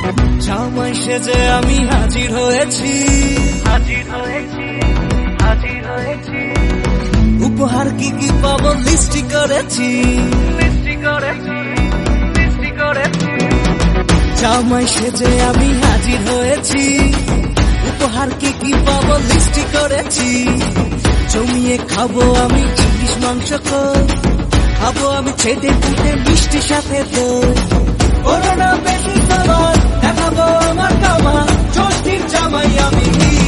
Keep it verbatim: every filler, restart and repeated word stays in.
জামাই সেজে আমি হাজির হয়েছি, হাজির হয়েছি, হাজির হয়েছি, উপহার কি কি পাবো লিস্টি করেছি, মিষ্টি করেছি, মিষ্টি করেছি, জামাই সেজে আমি হাজির হয়েছি, উপহার কি কি পাবো লিস্টি করেছি। জমিয়ে খাবো আমি ইলিশ মাংস কই, খাবো আমি ছেটে পুটে মিষ্টি সাথে দই। করোনা বেশি খাবার দেখাবো আমার কামাল, ষষ্ঠীর জামাই আমি।